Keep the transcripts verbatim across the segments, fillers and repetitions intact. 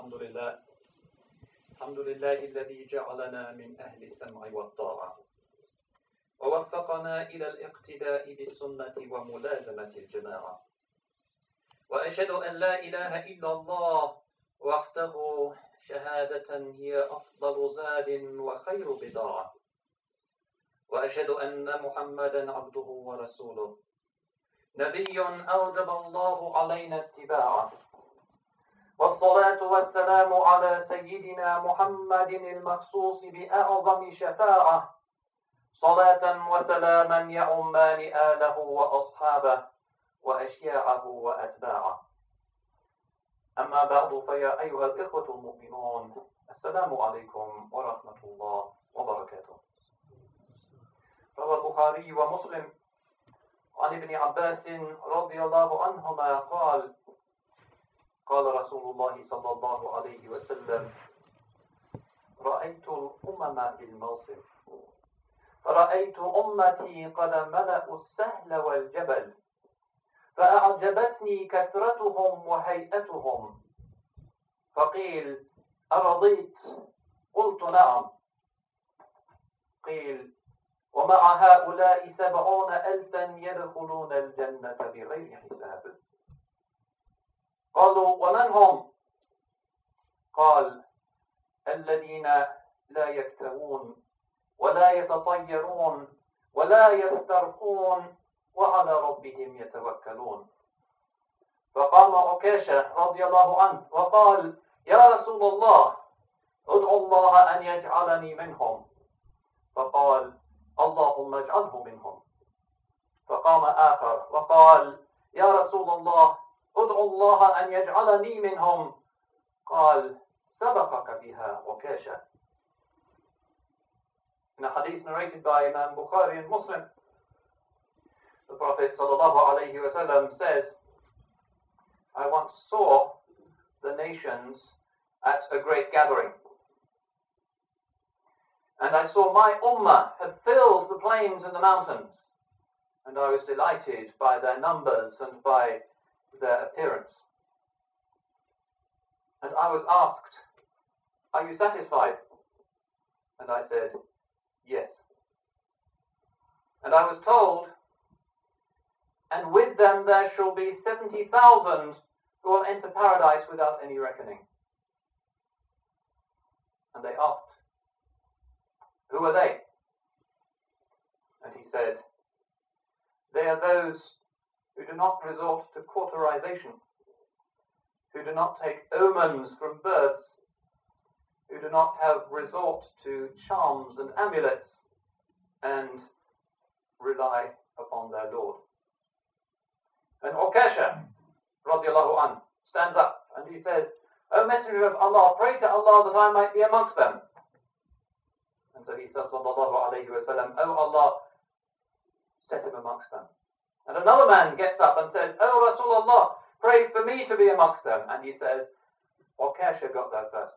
الحمد لله الحمد لله الذي جعلنا من أهل السمع والطاعة ووفقنا إلى الاقتداء بالسنة وملازمة الجماعة وأشهد أن لا إله إلا الله وحده شهادة هي أفضل زاد وخير بضاعة وأشهد أن محمدا عبده ورسوله نبي أوجب الله علينا اتباعه والصلاة والسلام على سيدنا محمد المخصوص بأعظم شفاعة صلاة وسلاما يعمان آله وأصحابه وأشياعه وأتباعه أما بعد فيا أيها الإخوة المؤمنون السلام عليكم ورحمة الله وبركاته. روى البخاري ومسلم عن ابن عباس رضي الله عنهما قال قال رسول الله صلى الله عليه وسلم رأيت الأمم في الموسم فرأيت أمتي قد ملأوا السهل والجبل فأعجبتني كثرتهم وهيئتهم فقيل أرضيت؟ قلت نعم. قيل ومع هؤلاء سبعون ألفا يدخلون الجنة بغير حساب. قالوا ومن هم؟ قال الذين لا يكتوون ولا يتطيرون ولا يسترقون وعلى ربهم يتوكلون. فقام عكاشة رضي الله عنه وقال يا رسول الله ادعو الله أن يجعلني منهم. فقال اللهم اجعله منهم. فقام آخر وقال يا رسول الله ادعو الله أن يجعلني منهم. قال سبقك بها عكاشة. In a hadith narrated by Imam Bukhari and Muslim, the Prophet sallallahu alayhi wa sallam says, I once saw the nations at a great gathering. And I saw my ummah had filled the plains and the mountains. And I was delighted by their numbers and by their appearance. And I was asked, are you satisfied? And I said, yes. And I was told, and with them there shall be seventy thousand who will enter paradise without any reckoning. And they asked, who are they? And he said, they are those who do not resort to cauterization, who do not take omens from birds, who do not have resort to charms and amulets, and rely upon their Lord. And Ukasha, radiallahu anh, stands up and he says, O Messenger of Allah, pray to Allah that I might be amongst them. And so he said, sallallahu alayhi wa sallam, O Allah, set him amongst them. And another man gets up and says, O Rasulullah, pray for me to be amongst them. And he says, Ukasha got there first.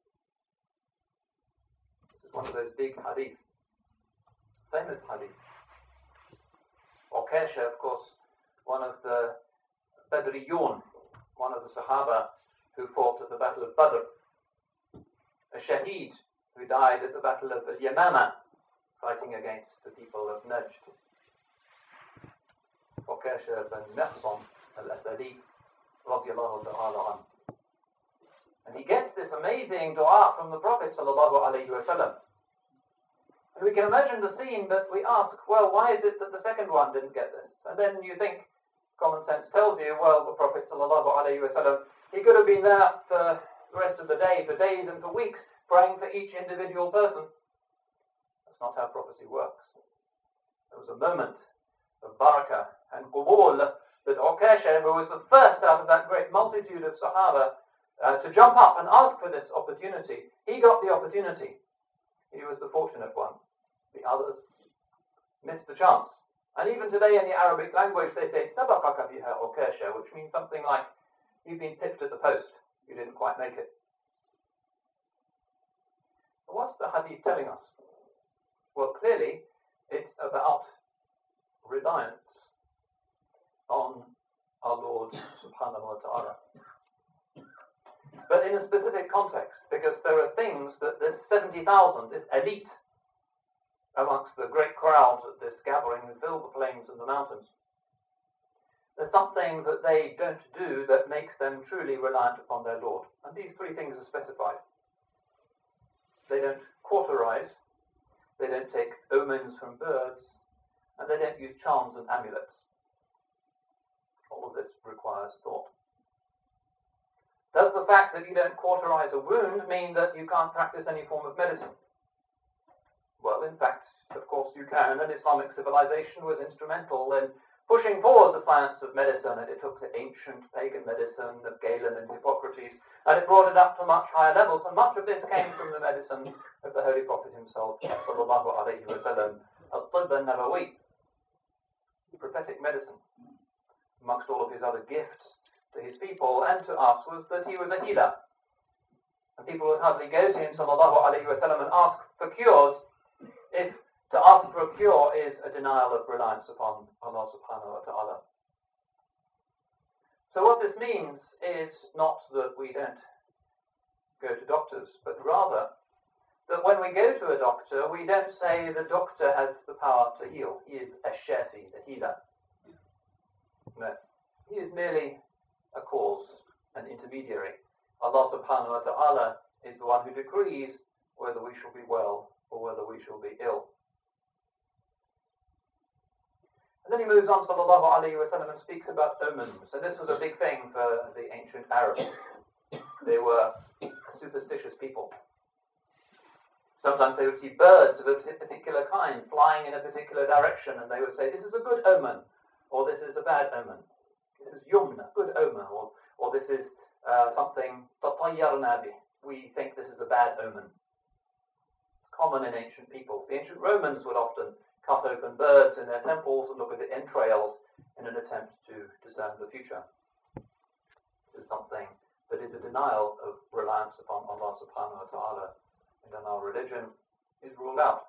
This is one of those big hadith, famous hadith. Ukasha, of course, one of the Badriyun, one of the Sahaba who fought at the Battle of Badr, a shaheed who died at the Battle of Al-Yamama, fighting against the people of Najd. Ukasha bin Mihsan al-Asadi, radiyallahu ta'ala anhu. And he gets this amazing dua from the Prophet sallallahu alayhi wa sallam. And we can imagine the scene, but we ask, well, why is it that the second one didn't get this? And then you think, common sense tells you, well, the Prophet sallallahu alayhi wa sallam, he could have been there for the rest of the day, for days and for weeks, praying for each individual person. That's not how prophecy works. There was a moment of barakah and qubul that Ukasha, who was the first out of that great multitude of Sahaba uh, to jump up and ask for this opportunity, he got the opportunity. He was the fortunate one. The others missed the chance. And even today in the Arabic language they say sabaqaka biha Ukasha, which means something like you've been pipped at the post, you didn't quite make it. But what's the hadith telling us? Well, clearly it's about reliance on our Lord subhanahu wa ta'ala. but in a specific context, because there are things that this seventy thousand, this elite, amongst the great crowd at this gathering who filled the plains and the mountains, there's something that they don't do that makes them truly reliant upon their Lord. And these three things are specified. They don't cauterize, they don't take omens from birds, and they don't use charms and amulets. All of this requires thought. Does the fact that you don't cauterize a wound mean that you can't practice any form of medicine? Well, in fact, of course you can, and Islamic civilization was instrumental in pushing forward the science of medicine, and it took the ancient pagan medicine of Galen and Hippocrates, and it brought it up to much higher levels, and much of this came from the medicine of the Holy Prophet himself, sallallahu alayhi wa sallam, al-tibb al-nabawi, prophetic medicine. Amongst all of his other gifts to his people and to us was that he was a healer. And people would hardly go to him, sallallahu alayhi wa sallam, and ask for cures if to ask for a cure is a denial of reliance upon Allah subhanahu wa ta'ala. So what this means is not that we don't go to doctors, but rather that when we go to a doctor, we don't say the doctor has the power to heal. He is a shafi, the healer. No. He is merely a cause, an intermediary. Allah subhanahu wa ta'ala is the one who decrees whether we shall be well or whether we shall be ill. And then he moves on, sallallahu alayhi wa sallam, and speaks about omens. And this was a big thing for the ancient Arabs. They were a superstitious people. Sometimes they would see birds of a particular kind flying in a particular direction, and they would say, this is a good omen, or this is a bad omen. This is yumna, good omen, or, or this is uh, something, tatayyarna bih. We think this is a bad omen. Common in ancient people. The ancient Romans would often cut open birds in their temples and look at the entrails in an attempt to discern the future. This is something that is a denial of reliance upon Allah subhanahu wa ta'ala, and in our religion is ruled out.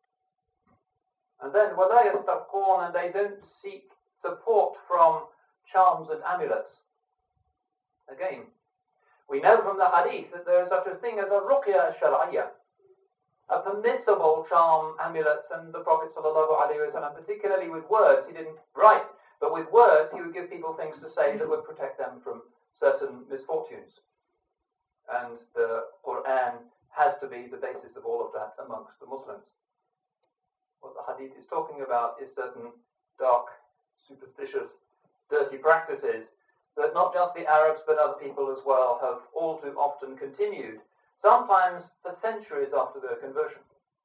And then وَلَا يَسْتَرْقُونَ, and they don't seek support from charms and amulets. Again, we know from the hadith that there is such a thing as a ruqya al-shar'iyya, a permissible charm, amulets, and the Prophet sallallahu alaihi wasallam, particularly with words, he didn't write, but with words he would give people things to say that would protect them from certain misfortunes. And the Quran has to be the basis of all of that amongst the Muslims. What the hadith is talking about is certain dark, superstitious, dirty practices that not just the Arabs but other people as well have all too often continued, sometimes for centuries after their conversion.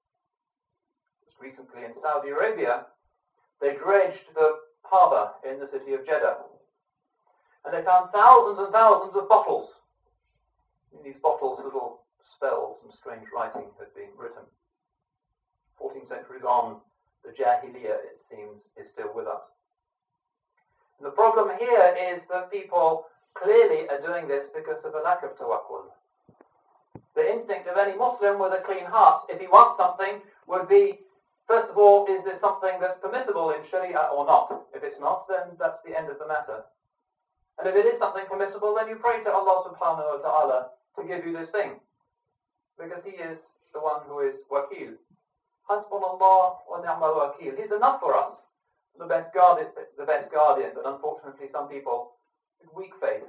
Just recently in Saudi Arabia, they dredged the harbour in the city of Jeddah, and they found thousands and thousands of bottles. In these bottles, little spells and strange writing had been written. Fourteen centuries on, the Jahiliyyah, it seems, is still with us. And the problem here is that people clearly are doing this because of a lack of tawakkul. The instinct of any Muslim with a clean heart, if he wants something, would be, first of all, is this something that's permissible in Sharia or not? If it's not, then that's the end of the matter. And if it is something permissible, then you pray to Allah subhanahu wa ta'ala to give you this thing. Because he is the one who is wakil. Hasbunallah wa ni'mal wakil. He's enough for us. The best guardian, the best guardian, but unfortunately some people with weak faith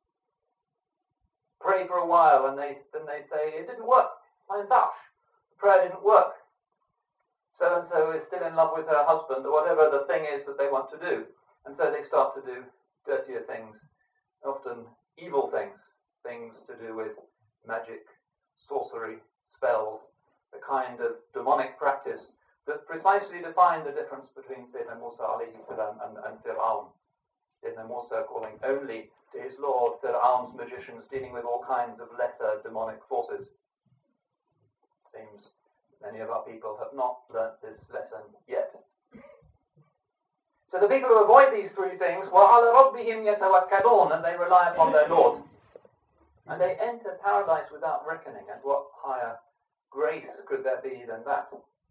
pray for a while and they then they say, it didn't work. I'm touch. The prayer didn't work. So and so is still in love with her husband, or whatever the thing is that they want to do. And so they start to do dirtier things, often evil things, things to do with magic, sorcery, spells, the kind of demonic practice that precisely defined the difference between Sayyidina Musa alayhi salam and, and Fir'aun. Sayyidina Musa calling only to his Lord, Fir'aun's magicians dealing with all kinds of lesser demonic forces. Seems many of our people have not learnt this lesson yet. So the people who avoid these three things, وَعَلَى رَبِّهِمْ يَتَوَكَّلُونَ, and they rely upon their Lord. And they enter paradise without reckoning, and what higher grace could there be than that?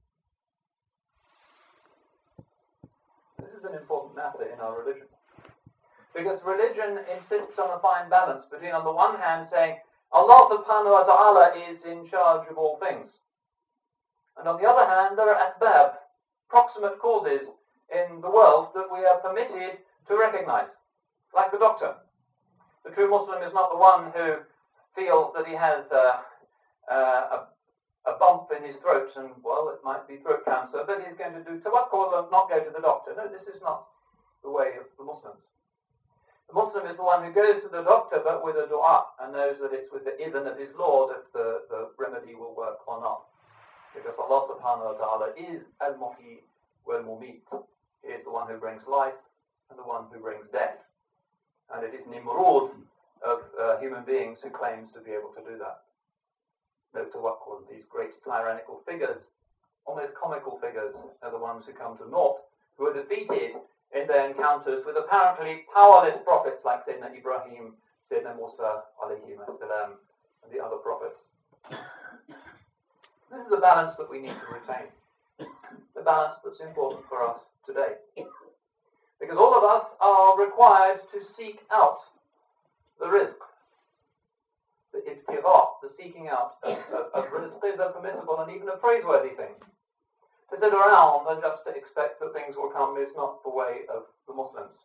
This is an important matter in our religion. Because religion insists on a fine balance between, on the one hand, saying, Allah subhanahu wa ta'ala is in charge of all things. And on the other hand, there are asbab, proximate causes in the world that we are permitted to recognize, like the doctor. The true Muslim is not the one who feels that he has uh, uh, a, a bump in his throat and, well, it might be throat cancer, but he's going to do tawakkul and not go to the doctor. No, this is not the way of the Muslims. The Muslim is the one who goes to the doctor but with a dua and knows that it's with the idhn of his Lord if the, the remedy will work or not. Because Allah subhanahu wa ta'ala is al-muhyi wal-mumit. He is the one who brings life and the one who brings death. And it is Nimrud of uh, human beings who claims to be able to do that. No tawakkul, these great tyrannical figures, almost comical figures, are the ones who come to naught, who are defeated in their encounters with apparently powerless prophets like Sayyidina Ibrahim, Sayyidina Musa, alayhim as-salam, and the other prophets. This is a balance that we need to retain. The balance that's important for us today. Because all of us are required to seek out the rizq. The ibtigha, the seeking out of, of, of rizq is a permissible and even a praiseworthy thing. To sit around and just to expect that things will come is not the way of the Muslims.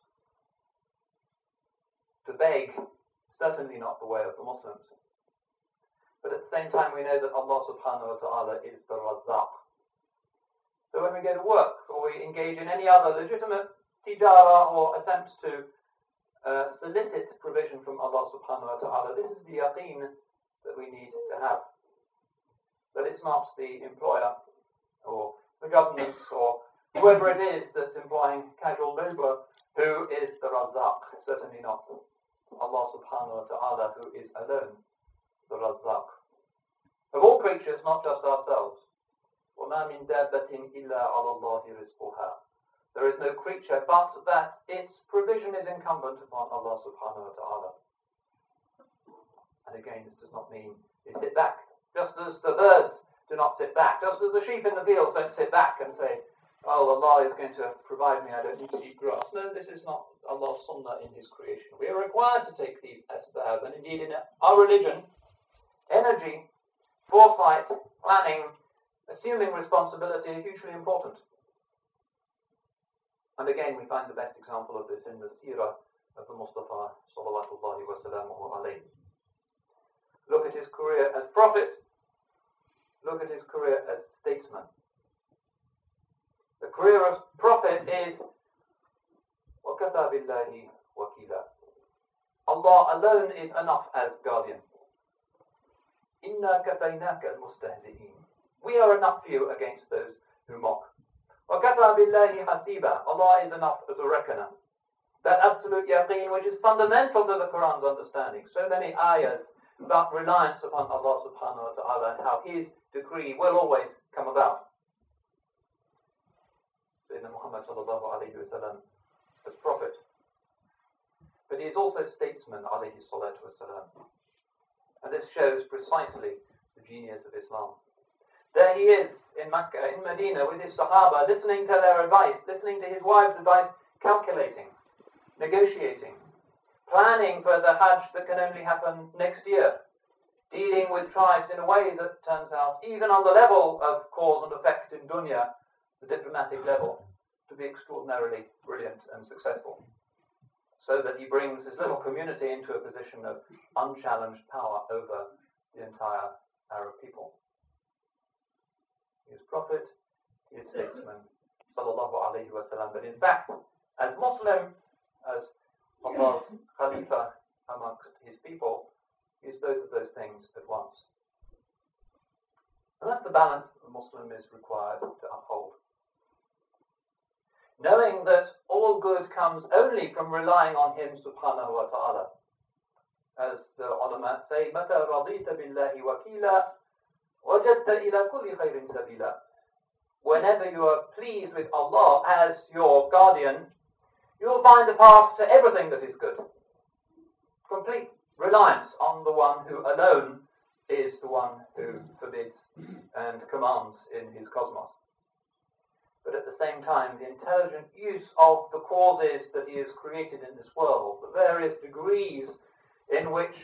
To beg, certainly not the way of the Muslims. But at the same time we know that Allah subhanahu wa ta'ala is the Razzaq. So when we go to work or we engage in any other legitimate tijara or attempt to uh, solicit provision from Allah subhanahu wa ta'ala, this is the yaqeen that we need to have. That it's not the employer or the government or whoever it is that's employing casual labour who is the Razzaq. Certainly not Allah subhanahu wa ta'ala, who is alone the Razzaq. Of all creatures, not just ourselves. وَمَا مِن دَابَّةٍ إِلَّا عَلَى اللَّهِ رِزْقُهَا. There is no creature but that its provision is incumbent upon Allah subhanahu wa ta'ala. And again, this does not mean they sit back. Just as the birds do not sit back, just as the sheep in the fields don't sit back and say, oh, Allah is going to provide me, I don't need to eat grass. No, this is not Allah's sunnah in His creation. We are required to take these asbab, and indeed in our religion, energy, foresight, planning, assuming responsibility are hugely important. And again, we find the best example of this in the seerah of the Mustafa sallallahu wa sallamu alayhi. Look at his career as prophet. Look at his career as statesman. The career of prophet is وَكَفَى بِاللَّهِ وَكِيلًا. Allah alone is enough as guardian. إِنَّا كَفَيْنَاكَ الْمُسْتَهْزِئِينَ. We are enough for you against those who mock. وَكَفَى بِاللَّهِ حَسِيبًا. Allah is enough as a reckoner. That absolute yaqeen which is fundamental to the Quran's understanding. So many ayahs about reliance upon Allah subhanahu wa ta'ala and how His decree will always come about. Sayyidina Muhammad sallallahu alayhi wa sallam as prophet. But he is also statesman alayhi salatu wa salam. And this shows precisely the genius of Islam. There he is in Makkah, in Medina, with his Sahaba, listening to their advice, listening to his wife's advice, calculating, negotiating, planning for the Hajj that can only happen next year, dealing with tribes in a way that turns out, even on the level of cause and effect in dunya, the diplomatic level, to be extraordinarily brilliant and successful. So that he brings his little community into a position of unchallenged power over the entire Arab people. He is prophet, he is statesman, sallallahu alayhi wa sallam. But in fact, as Muslim, as Allah's Khalifa amongst his people, he is both of those things at once. And that's the balance that the Muslim is required to uphold. Knowing that all good comes only from relying on Him subhanahu wa ta'ala. As the ulama say, مَتَى رَضِيتَ بِاللَّهِ وَكِيلًا وَجَدْتَ إِلَى كُلِّ خَيْرٍ سَبِيلًا. Whenever you are pleased with Allah as your guardian, you will find a path to everything that is good. Complete reliance on the one who alone is the one who forbids and commands in His cosmos. But at the same time, the intelligent use of the causes that He has created in this world, the various degrees in which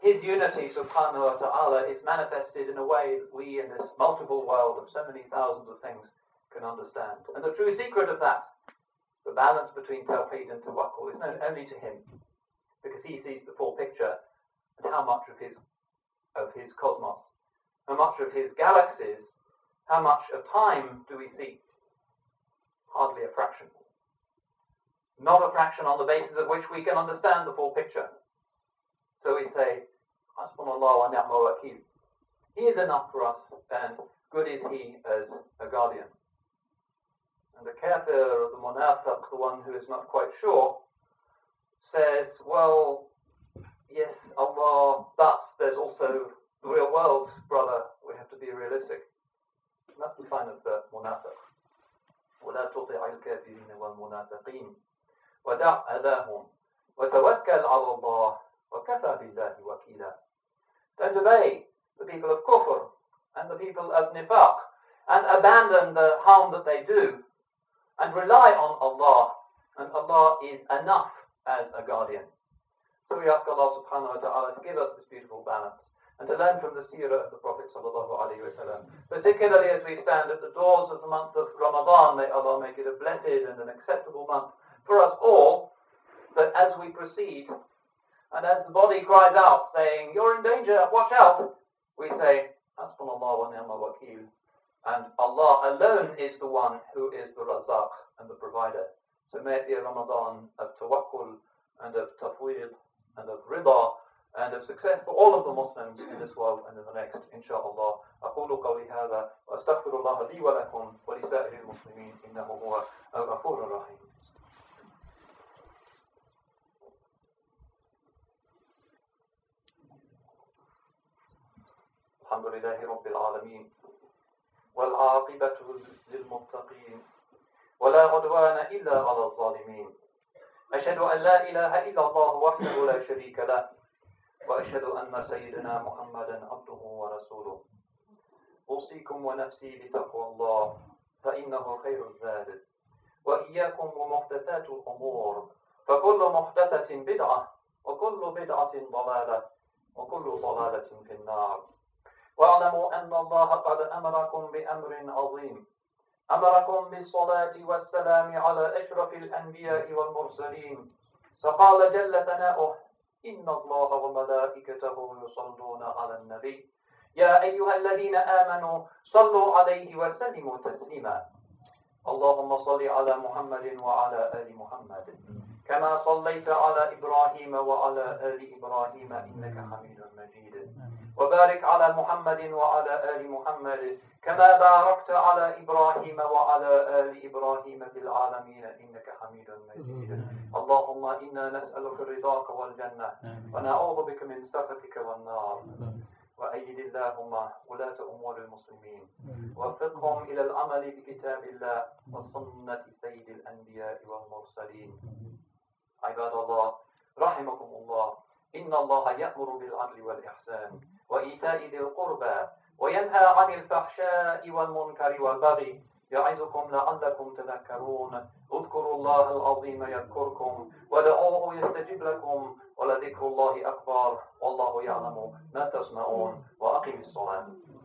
His unity, subhanahu wa ta'ala, is manifested in a way that we in this multiple world of so many thousands of things can understand. And the true secret of that, the balance between tawheed and tawakkul, is known only to him, because he sees the full picture and how much of his of his cosmos, how much of his galaxies, how much of time do we see? Hardly a fraction. Not a fraction on the basis of which we can understand the full picture. So we say, Hasbunallah wa ni'mal wakeel. He is enough for us, and good is he as a guardian. And the kafir, the munafiq, the one who is not quite sure, says, well, yes, Allah, but there's also the real world, brother. We have to be realistic. And that's the sign of the munafiq. وَلَا تُطِعِ الْكَافِرِينَ وَالْمُنَافِقِينَ وَدَعْ أَذَاهُمْ وَتَوَكَّلْ عَلَى اللَّهِ وَكَفَى بِاللَّهِ وَكِيلًا. Don't obey the people of kufr and the people of nifaq, and abandon the harm that they do, and rely on Allah, and Allah is enough as a guardian. So we ask Allah subhanahu wa ta'ala to give us this beautiful balance, and to learn from the seerah of the Prophet sallallahu alaihi wasallam, particularly as we stand at the doors of the month of Ramadan. May Allah make it a blessed and an acceptable month for us all, that as we proceed, and as the body cries out, saying, you're in danger, watch out, we say, Hasbunallah wa ni'mal wakeel. And Allah alone is the one who is the Razaq and the provider. So may it be a Ramadan of tawakkul and of tafweed and of rida and of success for all of the Muslims in this world and in the next, inshaAllah. أقول قولي هذا وأستغفر الله لي ولكم ولسائر المسلمين إنه هو الغفور الرحيم. الحمد لله رب العالمين والعاقبة للمتقين ولا عدوان إلا على الظالمين. أشهد أن لا إله إلا الله وحده لا شريك له وأشهد أن سيدنا محمدا عبده ورسوله. أوصيكم ونفسي بتقوى الله فإنه خير الزاد وإياكم ومحدثات الأمور فكل محدثة بدعة وكل بدعة ضلالة وكل ضلالة في النار. واعلموا أن الله قد أمركم بأمر عظيم، أمركم بالصلاة والسلام على أشرف الأنبياء والمرسلين. فقال جل ثناؤه إن الله وملائكته يصلون على النبي يا أيها الذين آمنوا صلوا عليه وسلموا تسليما. اللهم صل على محمد وعلى آل محمد كما صليت على إبراهيم وعلى آل إبراهيم إنك حميد مجيد. وبارك على محمد وعلى آل محمد كما باركت على إبراهيم وعلى آل إبراهيم في العالمين إنك حميد مجيد. اللهم إنا نسألك رضاك والجنة ونعوذ بك من سخطك والنار. وأيد اللهم ولاة أمور المسلمين ووفقهم إلى العمل بكتاب الله وسنة سيد الأنبياء والمرسلين. عباد الله رحمكم الله، إن الله يأمر بالعدل والإحسان وإيتاء ذي القربى وينهى عن الفحشاء والمنكر والبغي يعظكم لعلكم تذكرون. اذكروا الله العظيم يذكركم ودعوه يستجب لكم ولذكر الله أكبر والله يعلم ما تصنعون. وأقم الصلاة.